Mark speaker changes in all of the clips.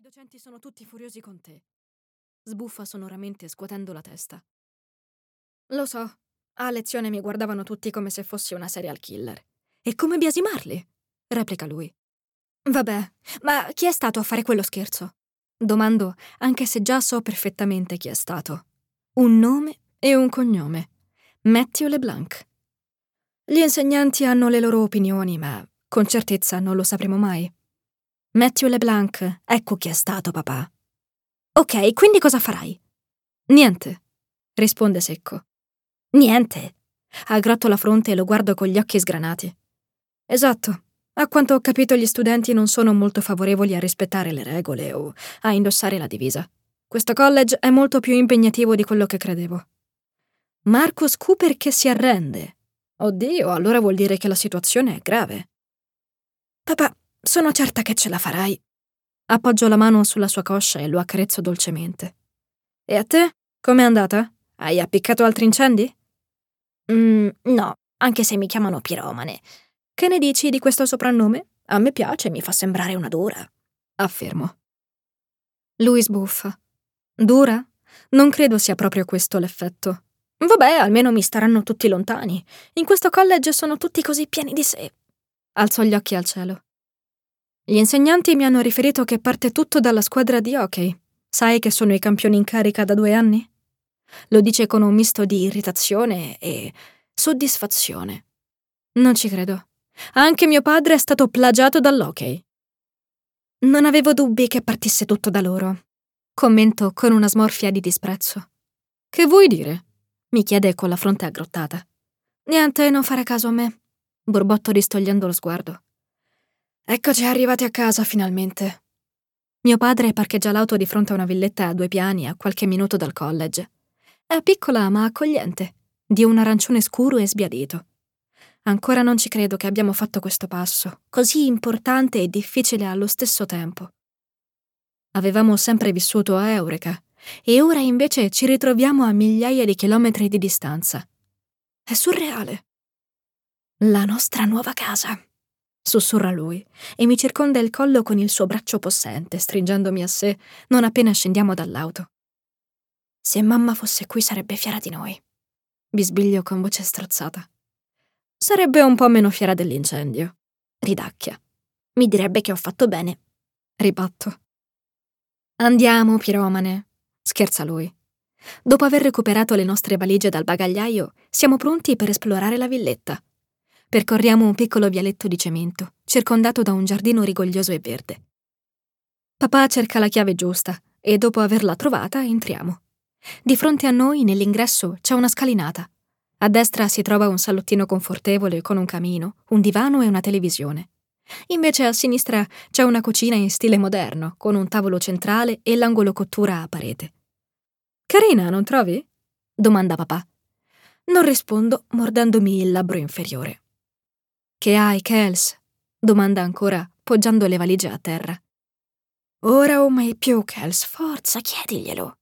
Speaker 1: docenti sono tutti furiosi con te. Sbuffa sonoramente scuotendo la testa. Lo so, a lezione mi guardavano tutti come se fossi una serial killer. E come biasimarli? Replica lui. Vabbè, ma chi è stato a fare quello scherzo? Domando, anche se già so perfettamente chi è stato. Un nome e un cognome. Matthew LeBlanc. Gli insegnanti hanno le loro opinioni, ma con certezza non lo sapremo mai. Matthew LeBlanc, ecco chi è stato, papà. Ok, quindi cosa farai? Niente, risponde secco. Niente. Aggratto la fronte e lo guardo con gli occhi sgranati. Esatto. A quanto ho capito gli studenti non sono molto favorevoli a rispettare le regole o a indossare la divisa. Questo college è molto più impegnativo di quello che credevo. Marcus Cooper che si arrende. Oddio, allora vuol dire che la situazione è grave. Papà, sono certa che ce la farai. Appoggio la mano sulla sua coscia e lo accarezzo dolcemente. E a te? Com'è andata? Hai appiccato altri incendi? No, anche se mi chiamano piromane. Che ne dici di questo soprannome? A me piace, mi fa sembrare una dura. Affermo. Lui sbuffa. Dura? Non credo sia proprio questo l'effetto. Vabbè, almeno mi staranno tutti lontani. In questo college sono tutti così pieni di sé. Alzo gli occhi al cielo. Gli insegnanti mi hanno riferito che parte tutto dalla squadra di hockey. Sai che sono i campioni in carica da 2 anni? Lo dice con un misto di irritazione e soddisfazione. Non ci credo. Anche mio padre è stato plagiato dall'hockey. Non avevo dubbi che partisse tutto da loro. Commento con una smorfia di disprezzo. Che vuoi dire? Mi chiede con la fronte aggrottata. Niente, non fare caso a me. Borbotto distogliendo lo sguardo. Eccoci arrivati a casa finalmente. Mio padre parcheggia l'auto di fronte a una villetta a 2 piani a qualche minuto dal college. È piccola ma accogliente, di un arancione scuro e sbiadito. Ancora non ci credo che abbiamo fatto questo passo, così importante e difficile allo stesso tempo. Avevamo sempre vissuto a Eureka, e ora invece ci ritroviamo a migliaia di chilometri di distanza. È surreale. La nostra nuova casa, sussurra lui, e mi circonda il collo con il suo braccio possente, stringendomi a sé non appena scendiamo dall'auto. Se mamma fosse qui sarebbe fiera di noi, bisbiglio con voce strozzata. Sarebbe un po' meno fiera dell'incendio. Ridacchia. Mi direbbe che ho fatto bene. Ribatto. Andiamo, piromane, scherza lui. Dopo aver recuperato le nostre valigie dal bagagliaio, siamo pronti per esplorare la villetta. Percorriamo un piccolo vialetto di cemento, circondato da un giardino rigoglioso e verde. Papà cerca la chiave giusta e dopo averla trovata entriamo. Di fronte a noi, nell'ingresso, c'è una scalinata. A destra si trova un salottino confortevole con un camino, un divano e una televisione. Invece a sinistra c'è una cucina in stile moderno, con un tavolo centrale e l'angolo cottura a parete. Carina, non trovi? Domanda papà. Non rispondo, mordendomi il labbro inferiore. Che hai, Kels? Domanda ancora, poggiando le valigie a terra. Ora o mai più, Kels, forza, chiediglielo.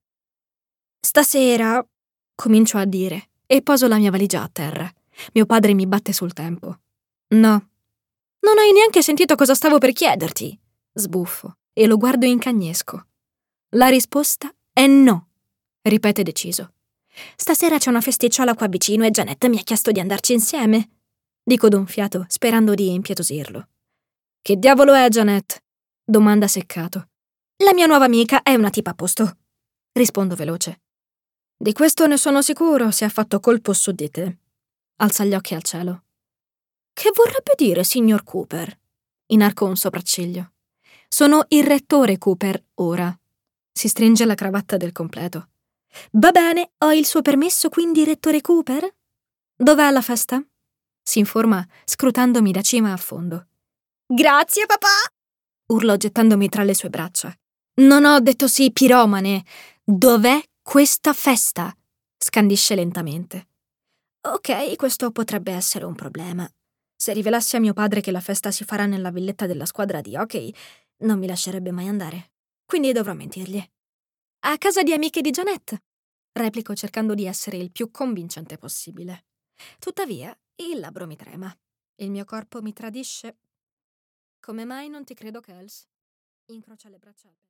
Speaker 1: Stasera, comincio a dire, e poso la mia valigia a terra. Mio padre mi batte sul tempo. No. Non hai neanche sentito cosa stavo per chiederti? Sbuffo, e lo guardo in cagnesco. La risposta è no, ripete deciso. Stasera c'è una festicciola qua vicino e Janet mi ha chiesto di andarci insieme. Dico d'un fiato, sperando di impietosirlo. Che diavolo è Janet? Domanda seccato. La mia nuova amica è una tipa a posto. Rispondo veloce. Di questo ne sono sicuro, si è fatto colpo su di te. Alza gli occhi al cielo. Che vorrebbe dire, signor Cooper? Inarco un sopracciglio. Sono il rettore Cooper, ora. Si stringe la cravatta del completo. Va bene, ho il suo permesso, quindi rettore Cooper? Dov'è la festa? Si informa, scrutandomi da cima a fondo. Grazie, papà! Urlo gettandomi tra le sue braccia. Non ho detto sì, piromane. Dov'è questa festa? Scandisce lentamente. Ok, questo potrebbe essere un problema. Se rivelassi a mio padre che la festa si farà nella villetta della squadra di hockey, non mi lascerebbe mai andare. Quindi dovrò mentirgli. A casa di amiche di Janet, replico cercando di essere il più convincente possibile. Tuttavia, il labbro mi trema. Il mio corpo mi tradisce. Come mai non ti credo, Kels? Incrocia le braccia.